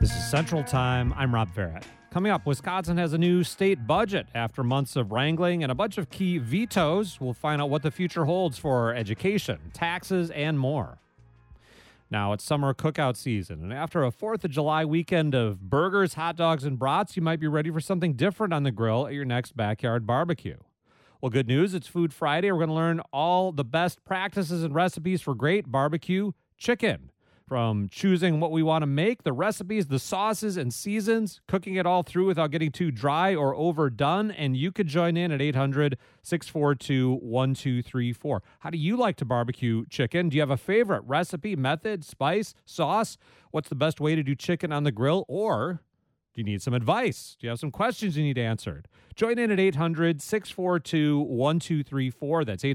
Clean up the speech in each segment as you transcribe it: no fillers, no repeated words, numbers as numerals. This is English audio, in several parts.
This is Central Time. I'm Rob Farrett. Coming up, Wisconsin has a new state budget. After months of wrangling and a bunch of key vetoes, we'll find out what the future holds for education, taxes, and more. Now, it's summer cookout season, and after a 4th of July weekend of burgers, hot dogs, and brats, you might be ready for something different on the grill at your next backyard barbecue. Well, good news, it's Food Friday. We're going to learn all the best practices and recipes for great barbecue chicken. From choosing what we want to make, the recipes, the sauces, and seasons, cooking it all through without getting too dry or overdone. And you could join in at 800-642-1234. How do you like to barbecue chicken? Do you have a favorite recipe, method, spice, sauce? What's the best way to do chicken on the grill? Or do you need some advice? Do you have some questions you need answered? Join in at 800-642-1234. That's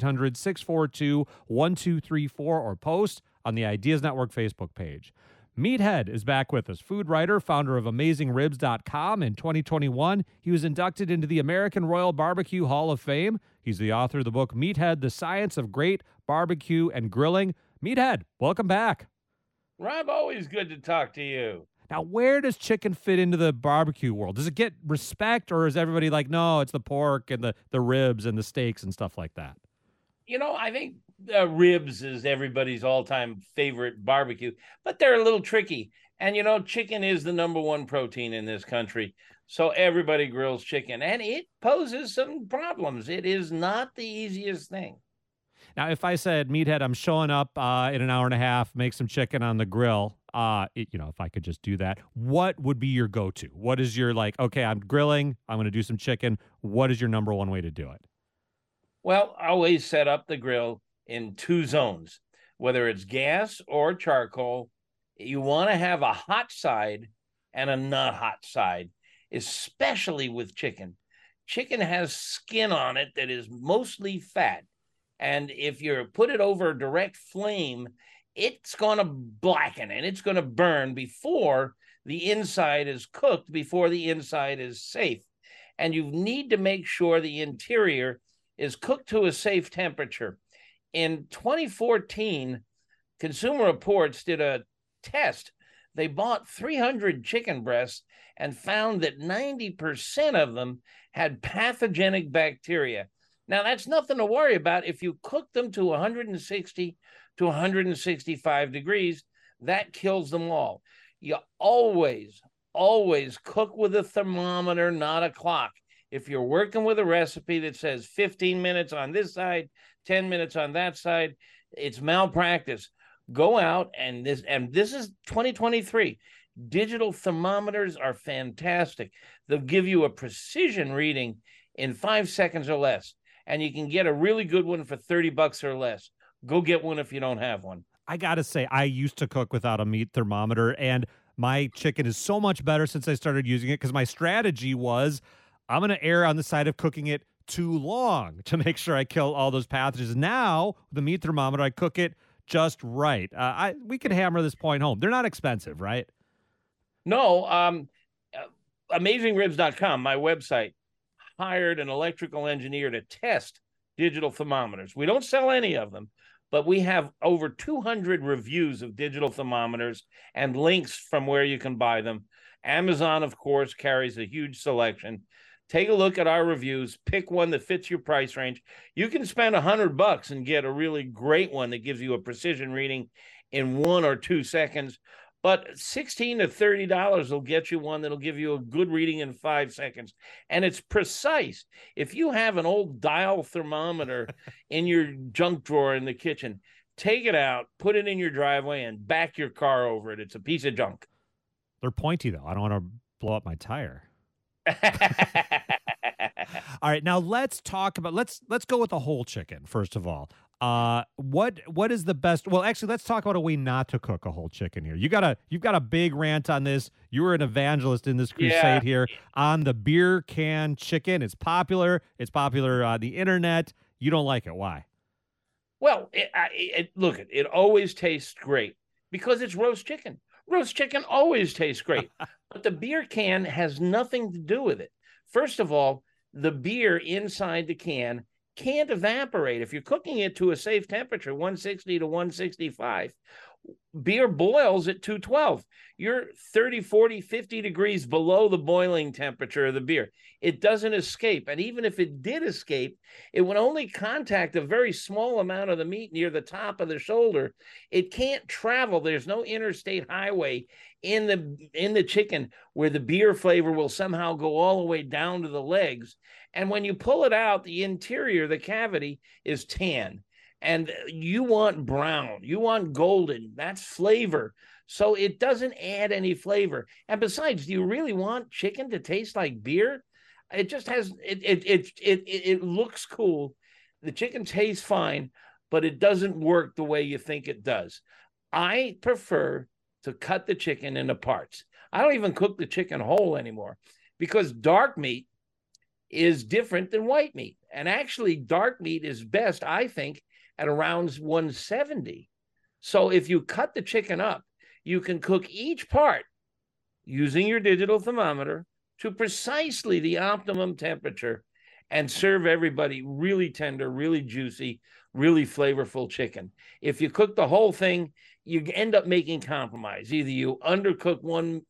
800-642-1234, or post on the Ideas Network Facebook page. Meathead is back with us. Food writer, founder of AmazingRibs.com. In 2021, he was inducted into the American Royal Barbecue Hall of Fame. He's the author of the book Meathead, The Science of Great Barbecue and Grilling. Meathead, welcome back. Rob, always good to talk to you. Now, where does chicken fit into the barbecue world? Does it get respect, or is everybody like, no, it's the pork and the ribs and the steaks and stuff like that? You know, I think ribs is everybody's all-time favorite barbecue, but they're a little tricky. And, you know, chicken is the number one protein in this country. So everybody grills chicken, and it poses some problems. It is not the easiest thing. Now, if I said, Meathead, I'm showing up in an hour and a half, make some chicken on the grill, if I could just do that, what would be your go-to? What is your, okay, I'm grilling, I'm going to do some chicken. What is your number one way to do it? Well, I always set up the grill in two zones, whether it's gas or charcoal. You want to have a hot side and a not hot side, especially with chicken. Chicken has skin on it that is mostly fat. And if you put it over a direct flame, it's going to blacken and it's going to burn before the inside is cooked, before the inside is safe. And you need to make sure the interior is cooked to a safe temperature. In 2014, Consumer Reports did a test. They bought 300 chicken breasts and found that 90% of them had pathogenic bacteria. Now, that's nothing to worry about. If you cook them to 160 to 165 degrees, that kills them all. You always cook with a thermometer, not a clock. If you're working with a recipe that says 15 minutes on this side, 10 minutes on that side, it's malpractice. Go out, and this is 2023. Digital thermometers are fantastic. They'll give you a precision reading in 5 seconds or less, and you can get a really good one for $30 or less. Go get one if you don't have one. I got to say, I used to cook without a meat thermometer, and my chicken is so much better since I started using it, because my strategy was, I'm going to err on the side of cooking it too long to make sure I kill all those pathogens. Now, with the meat thermometer, I cook it just right. We could hammer this point home. They're not expensive, right? No. AmazingRibs.com, my website, hired an electrical engineer to test digital thermometers. We don't sell any of them, but we have over 200 reviews of digital thermometers and links from where you can buy them. Amazon, of course, carries a huge selection. Take a look at our reviews, pick one that fits your price range. You can spend $100 and get a really great one that gives you a precision reading in 1 or 2 seconds. But $16 to $30 will get you one that'll give you a good reading in 5 seconds. And it's precise. If you have an old dial thermometer in your junk drawer in the kitchen, take it out, put it in your driveway, and back your car over it. It's a piece of junk. They're pointy, though. I don't want to blow up my tire. All right, now let's talk about let's go with the whole chicken first of all. What is the best? Well, actually, let's talk about a way not to cook a whole chicken here. You've got a big rant on this. You were an evangelist in this crusade here on the beer can chicken. It's popular. It's popular on the internet. You don't like it. Why? Well, look, it always tastes great because it's roast chicken. Roast chicken always tastes great, but the beer can has nothing to do with it. First of all, the beer inside the can can't evaporate. If you're cooking it to a safe temperature, 160 to 165, Beer boils at 212. You're 30, 40, 50 degrees below the boiling temperature of the beer. It doesn't escape. And even if it did escape, it would only contact a very small amount of the meat near the top of the shoulder. It can't travel. There's no interstate highway in the chicken where the beer flavor will somehow go all the way down to the legs. And when you pull it out, the interior, the cavity, is tan. And you want brown, you want golden. That's flavor. So it doesn't add any flavor. And besides, do you really want chicken to taste like beer? It just has it looks cool. The chicken tastes fine, but it doesn't work the way you think it does. I prefer to cut the chicken into parts. I don't even cook the chicken whole anymore because dark meat is different than white meat. And actually, dark meat is best, I think, at around 170. So if you cut the chicken up, you can cook each part using your digital thermometer to precisely the optimum temperature and serve everybody really tender, really juicy, really flavorful chicken. If you cook the whole thing, you end up making compromise. Either you undercook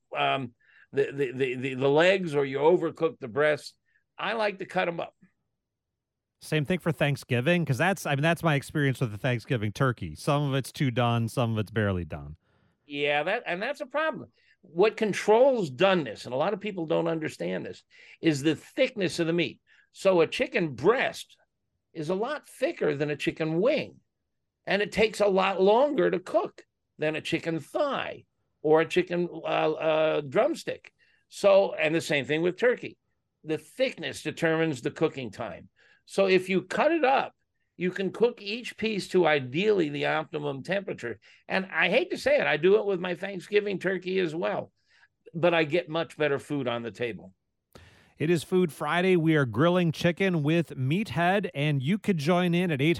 the legs or you overcook the breasts. I like to cut them up. Same thing for Thanksgiving, because that's my experience with the Thanksgiving turkey. Some of it's too done, some of it's barely done. Yeah, that's a problem. What controls doneness, and a lot of people don't understand this, is the thickness of the meat. So a chicken breast is a lot thicker than a chicken wing, and it takes a lot longer to cook than a chicken thigh or a chicken drumstick. So, and the same thing with turkey. The thickness determines the cooking time. So if you cut it up, you can cook each piece to ideally the optimum temperature. And I hate to say it, I do it with my Thanksgiving turkey as well, but I get much better food on the table. It is Food Friday. We are grilling chicken with Meathead, and you could join in at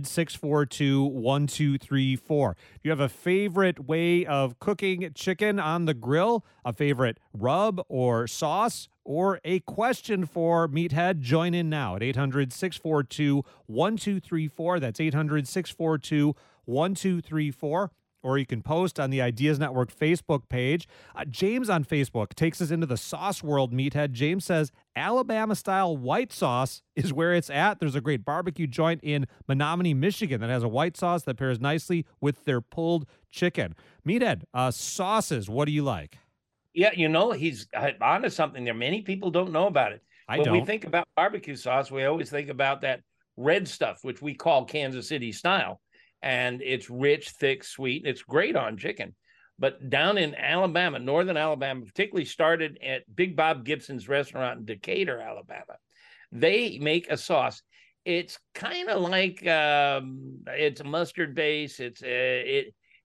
800-642-1234. Do you have a favorite way of cooking chicken on the grill, a favorite rub or sauce, or a question for Meathead? Join in now at 800-642-1234. That's 800-642-1234. Or you can post on the Ideas Network Facebook page. James on Facebook takes us into the sauce world, Meathead. James says Alabama-style white sauce is where it's at. There's a great barbecue joint in Menominee, Michigan that has a white sauce that pairs nicely with their pulled chicken. Meathead, sauces, what do you like? Yeah, he's on to something there. Many people don't know about it. When we think about barbecue sauce, we always think about that red stuff, which we call Kansas City style. And it's rich, thick, sweet. It's great on chicken. But down in Alabama, northern Alabama, particularly started at Big Bob Gibson's restaurant in Decatur, Alabama, they make a sauce. It's kind of like it's a mustard base. I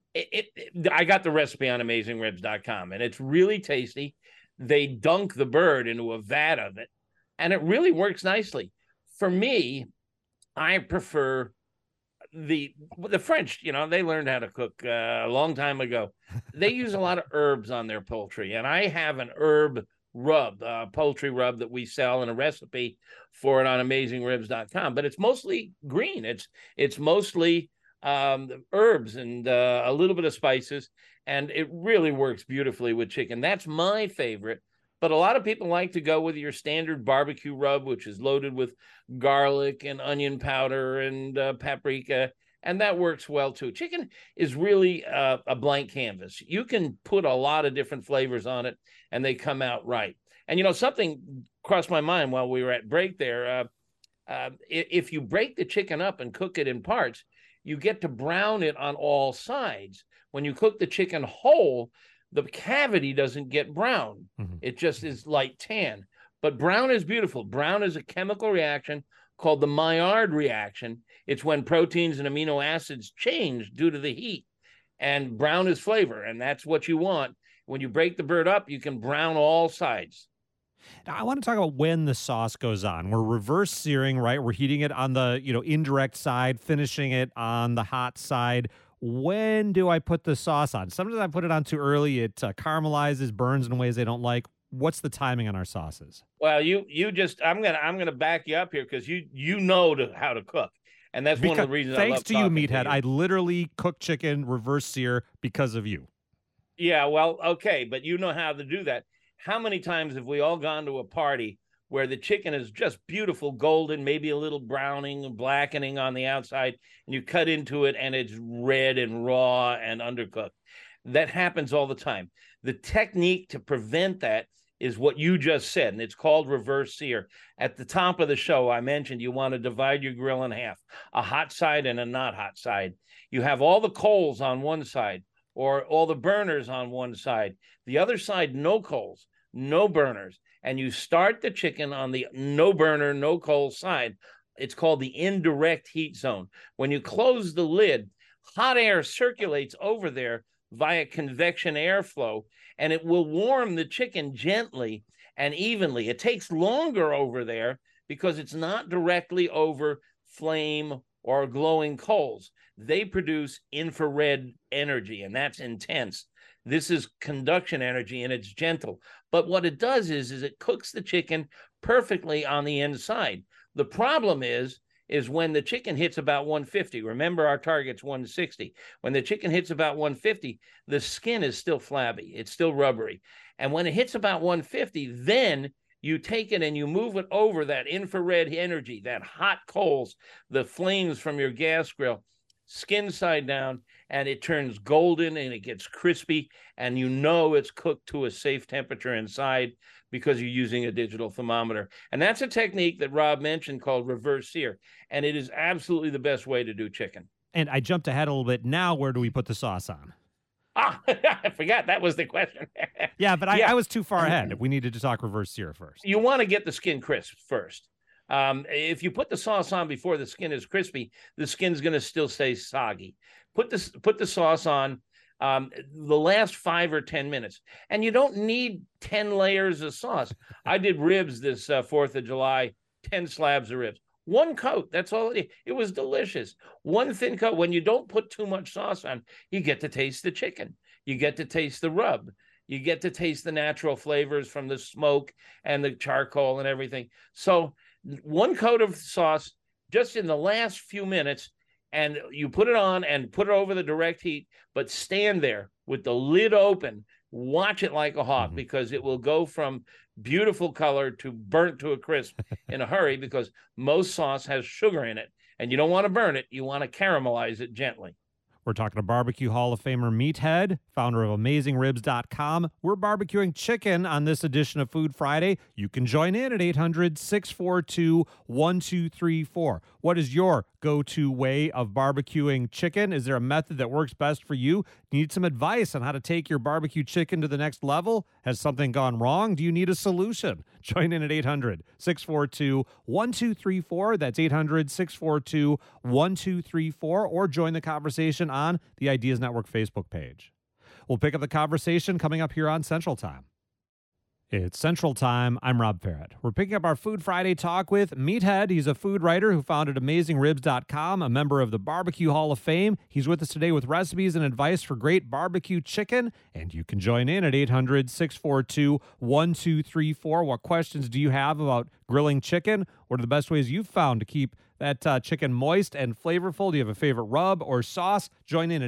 got the recipe on AmazingRibs.com, and it's really tasty. They dunk the bird into a vat of it, and it really works nicely. For me, I prefer the French. They learned how to cook a long time ago. They use a lot of herbs on their poultry, and I have an herb rub, poultry rub that we sell in a recipe for it on AmazingRibs.com. But it's mostly green. It's mostly herbs and a little bit of spices, and it really works beautifully with chicken. That's my favorite. But a lot of people like to go with your standard barbecue rub, which is loaded with garlic and onion powder and paprika, and that works well too. Chicken is really a blank canvas. You can put a lot of different flavors on it, and they come out right. And something crossed my mind while we were at break there. If you break the chicken up and cook it in parts, you get to brown it on all sides. When you cook the chicken whole, the cavity doesn't get brown. Mm-hmm. It just is light tan. But brown is beautiful. Brown is a chemical reaction called the Maillard reaction. It's when proteins and amino acids change due to the heat. And brown is flavor, and that's what you want. When you break the bird up, you can brown all sides. Now, I want to talk about when the sauce goes on. We're reverse searing, right? We're heating it on the indirect side, finishing it on the hot side. When do I put the sauce on? Sometimes I put it on too early. It caramelizes, burns in ways they don't like. What's the timing on our sauces? Well, I'm gonna back you up here because you know how to cook, And that's one of the reasons I love thanks to you, talking Meathead, to you. I literally cook chicken reverse sear because of you. Yeah, well, okay, but you know how to do that. How many times have we all gone to a party where the chicken is just beautiful golden, maybe a little browning and blackening on the outside, and you cut into it and it's red and raw and undercooked? That happens all the time. The technique to prevent that is what you just said, and it's called reverse sear. At the top of the show, I mentioned you want to divide your grill in half, a hot side and a not hot side. You have all the coals on one side, or all the burners on one side. The other side, no coals, no burners. And you start the chicken on the no burner, no coal side. It's called the indirect heat zone. When you close the lid, hot air circulates over there via convection airflow, and it will warm the chicken gently and evenly. It takes longer over there because it's not directly over flame or glowing coals. They produce infrared energy, and that's intense. This is conduction energy, and it's gentle. But what it does is it cooks the chicken perfectly on the inside. The problem is when the chicken hits about 150. Remember, our target's 160. When the chicken hits about 150, the skin is still flabby. It's still rubbery. And when it hits about 150, then you take it and you move it over that infrared energy, that hot coals, the flames from your gas grill, skin side down, and it turns golden and it gets crispy, and you know it's cooked to a safe temperature inside because you're using a digital thermometer. And that's a technique that Rob mentioned called reverse sear, and it is absolutely the best way to do chicken. And I jumped ahead a little bit. Now, where do we put the sauce on? I forgot that was the question. Yeah, but I was too far ahead. We needed to talk reverse sear first. You want to get the skin crisp first. If you put the sauce on before the skin is crispy, the skin's going to still stay soggy. Put the sauce on the last 5 or 10 minutes, and you don't need 10 layers of sauce. I did ribs this 4th of July, 10 slabs of ribs. One coat, that's all it was delicious. One thin coat. When you don't put too much sauce on, you get to taste the chicken. You get to taste the rub. You get to taste the natural flavors from the smoke and the charcoal and everything. So one coat of sauce just in the last few minutes, and you put it on and put it over the direct heat, but stand there with the lid open. Watch it like a hawk, because it will go from beautiful color to burnt to a crisp in a hurry, because most sauce has sugar in it, and you don't want to burn it. You want to caramelize it gently. We're talking to Barbecue Hall of Famer Meathead, founder of AmazingRibs.com. We're barbecuing chicken on this edition of Food Friday. You can join in at 800-642-1234. What is your go-to way of barbecuing chicken? Is there a method that works best for you? Need some advice on how to take your barbecue chicken to the next level? Has something gone wrong? Do you need a solution? Join in at 800-642-1234. That's 800-642-1234, or join the conversation on the Ideas Network Facebook page. We'll pick up the conversation coming up here on Central Time. It's Central Time. I'm Rob Ferret. We're picking up our Food Friday talk with Meathead. He's a food writer who founded AmazingRibs.com, a member of the Barbecue Hall of Fame. He's with us today with recipes and advice for great barbecue chicken. And you can join in at 800-642-1234. What questions do you have about grilling chicken? What are the best ways you've found to keep that chicken moist and flavorful? Do you have a favorite rub or sauce? Join in at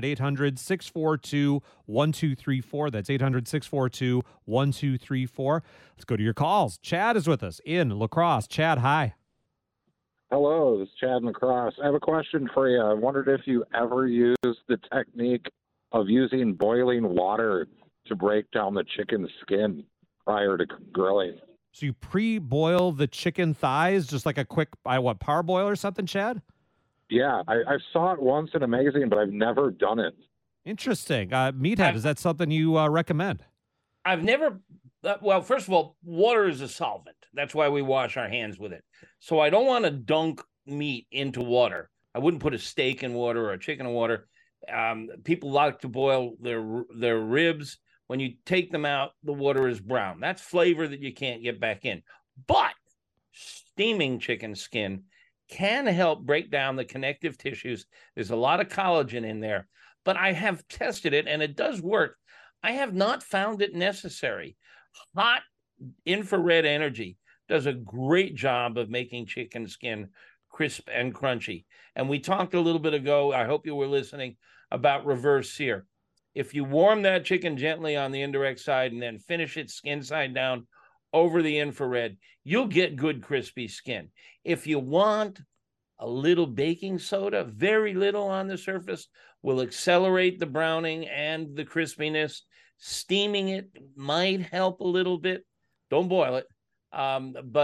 800-642-1234. That's 800-642-1234. Let's go to your calls. Chad is with us in La Crosse. Chad, hi. Hello, this is Chad in La Crosse. I have a question for you. I wondered if you ever used the technique of using boiling water to break down the chicken's skin prior to grilling. So you pre-boil the chicken thighs, just like a quick, parboil or something, Chad? Yeah, I saw it once in a magazine, but I've never done it. Interesting. Meathead, is that something you recommend? I've never, well, first of all, water is a solvent. That's why we wash our hands with it. So I don't want to dunk meat into water. I wouldn't put a steak in water or a chicken in water. People like to boil their ribs. When you take them out, the water is brown. That's flavor that you can't get back in. But steaming chicken skin can help break down the connective tissues. There's a lot of collagen in there. But I have tested it, and it does work. I have not found it necessary. Hot infrared energy does a great job of making chicken skin crisp and crunchy. And we talked a little bit ago, I hope you were listening, about reverse sear. If you warm that chicken gently on the indirect side and then finish it skin side down over the infrared, you'll get good crispy skin. If you want a little baking soda, very little on the surface, will accelerate the browning and the crispiness. Steaming it might help a little bit. Don't boil it. I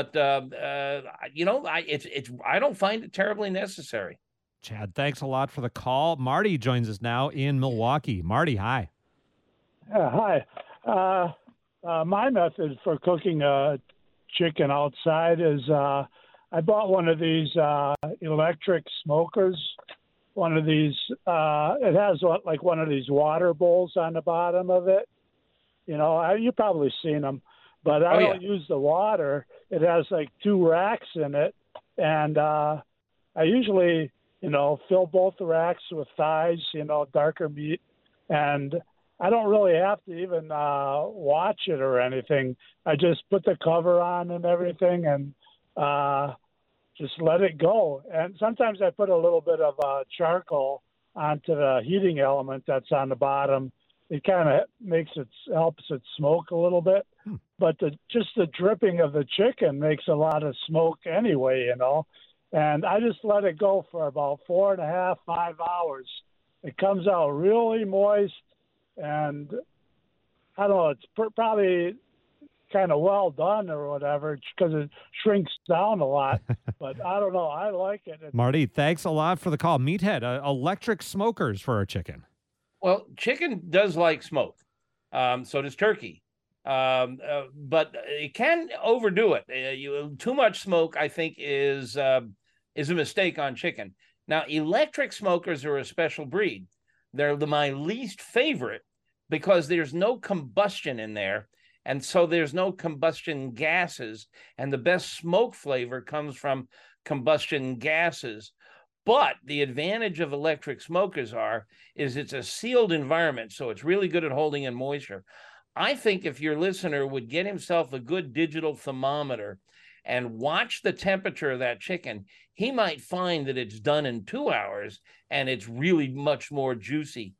don't find it terribly necessary. Chad, thanks a lot for the call. Marty joins us now in Milwaukee. Marty, hi. Hi. My method for cooking chicken outside is I bought one of these electric smokers. One of these, it has like one of these water bowls on the bottom of it. You've probably seen them, but I don't use the water. It has like 2 racks in it, and I usually, fill both the racks with thighs, darker meat, and I don't really have to even watch it or anything. I just put the cover on and everything, and just let it go. And sometimes I put a little bit of charcoal onto the heating element that's on the bottom. It kind of helps it smoke a little bit. But just the dripping of the chicken makes a lot of smoke anyway, And I just let it go for about 4.5, 5 hours. It comes out really moist, and I don't know, it's probably kind of well done or whatever because it shrinks down a lot. But I don't know. I like it. Marty, thanks a lot for the call. Meathead, electric smokers for our chicken. Well, chicken does like smoke. So does turkey. But it can overdo it. Too much smoke, I think, is a mistake on chicken. Now, electric smokers are a special breed. They're my least favorite because there's no combustion in there. And so there's no combustion gases, and the best smoke flavor comes from combustion gases. But the advantage of electric smokers is it's a sealed environment, so it's really good at holding in moisture. I think if your listener would get himself a good digital thermometer and watch the temperature of that chicken, he might find that it's done in 2 hours and it's really much more juicy.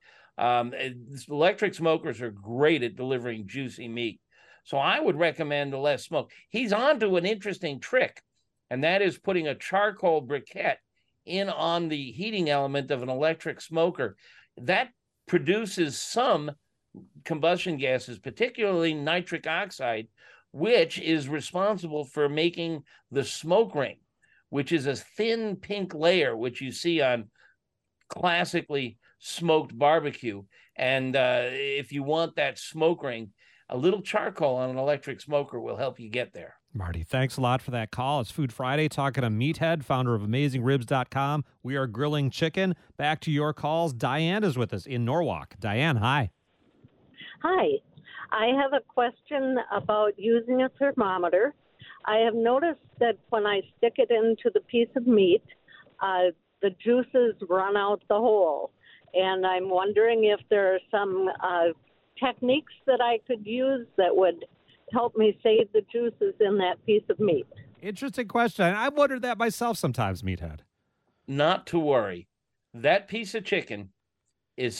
Electric smokers are great at delivering juicy meat. So I would recommend the less smoke. He's on to an interesting trick, and that is putting a charcoal briquette in on the heating element of an electric smoker. That produces some combustion gases, particularly nitric oxide, which is responsible for making the smoke ring, which is a thin pink layer, which you see on classically smoked barbecue. And if you want that smoke ring, a little charcoal on an electric smoker will help you get there. Marty, thanks a lot for that call. It's Food Friday, talking to Meathead, founder of AmazingRibs.com. We are grilling chicken. Back to your calls. Diane is with us in Norwalk. Diane, hi. Hi. I have a question about using a thermometer. I have noticed that when I stick it into the piece of meat, the juices run out the hole. And I'm wondering if there are some techniques that I could use that would help me save the juices in that piece of meat. Interesting question. I've wondered that myself sometimes, Meathead. Not to worry. That piece of chicken is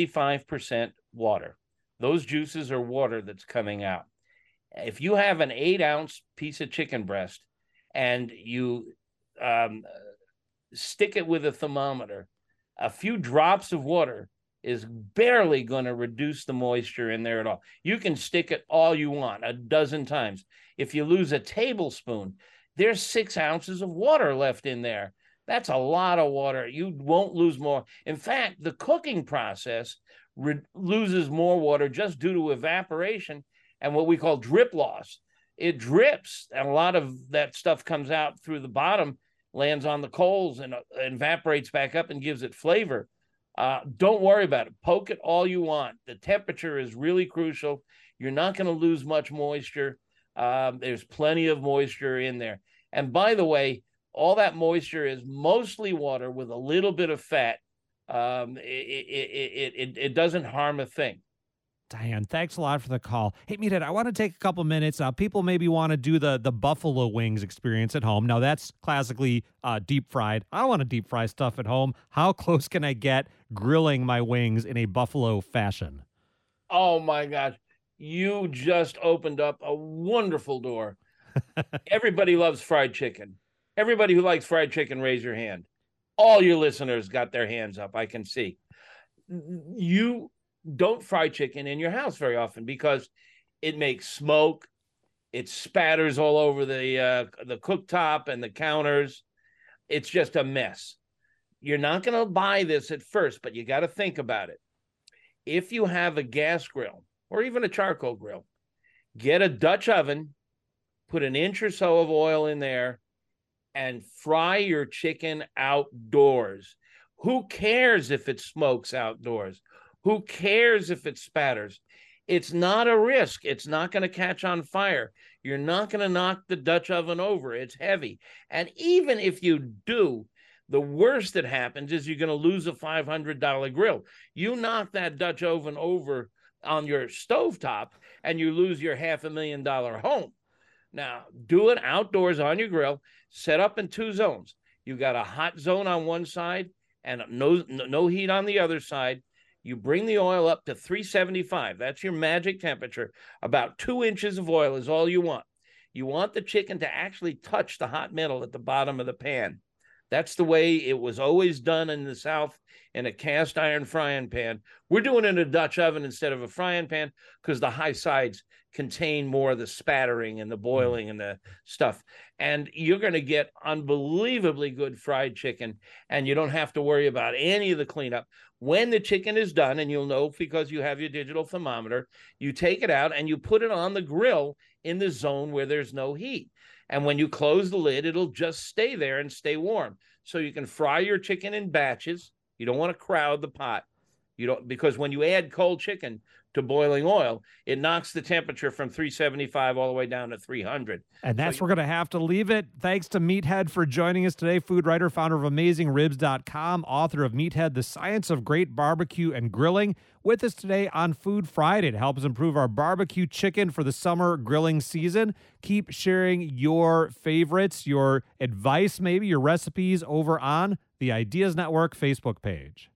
75% water. Those juices are water that's coming out. If you have an 8-ounce piece of chicken breast and you stick it with a thermometer, a few drops of water is barely going to reduce the moisture in there at all. You can stick it all you want, a dozen times. If you lose a tablespoon, there's 6 ounces of water left in there. That's a lot of water. You won't lose more. In fact, the cooking process loses more water just due to evaporation and what we call drip loss. It drips, and a lot of that stuff comes out through the bottom, lands on the coals, and evaporates back up and gives it flavor. Don't worry about it. Poke it all you want. The temperature is really crucial. You're not going to lose much moisture. There's plenty of moisture in there. And by the way, all that moisture is mostly water with a little bit of fat. It doesn't harm a thing. Diane, thanks a lot for the call. Hey, Meathead, I want to take a couple minutes. People maybe want to do the buffalo wings experience at home. Now, that's classically deep fried. I don't want to deep fry stuff at home. How close can I get grilling my wings in a buffalo fashion? Oh, my gosh. You just opened up a wonderful door. Everybody loves fried chicken. Everybody who likes fried chicken, raise your hand. All your listeners got their hands up, I can see. You don't fry chicken in your house very often because it makes smoke. It spatters all over the cooktop and the counters. It's just a mess. You're not going to buy this at first, but you got to think about it. If you have a gas grill or even a charcoal grill, get a Dutch oven, put an inch or so of oil in there, and fry your chicken outdoors. Who cares if it smokes outdoors? Who cares if it spatters? It's not a risk. It's not going to catch on fire. You're not going to knock the Dutch oven over. It's heavy. And even if you do, the worst that happens is you're going to lose a $500 grill. You knock that Dutch oven over on your stovetop and you lose your $500,000 home. Now, do it outdoors on your grill, set up in two zones. You got a hot zone on one side and no heat on the other side. You bring the oil up to 375. That's your magic temperature. About 2 inches of oil is all you want. You want the chicken to actually touch the hot metal at the bottom of the pan. That's the way it was always done in the South in a cast iron frying pan. We're doing it in a Dutch oven instead of a frying pan because the high sides contain more of the spattering and the boiling and the stuff. And you're going to get unbelievably good fried chicken, and you don't have to worry about any of the cleanup. When the chicken is done, and you'll know because you have your digital thermometer, you take it out and you put it on the grill in the zone where there's no heat. And when you close the lid, it'll just stay there and stay warm. So you can fry your chicken in batches. You don't want to crowd the pot. You don't, because when you add cold chicken to boiling oil, it knocks the temperature from 375 all the way down to 300. And that's where we're going to have to leave it. Thanks to Meathead for joining us today. Food writer, founder of AmazingRibs.com, author of Meathead, The Science of Great Barbecue and Grilling. With us today on Food Friday to help us improve our barbecue chicken for the summer grilling season. Keep sharing your favorites, your advice, maybe your recipes over on the Ideas Network Facebook page.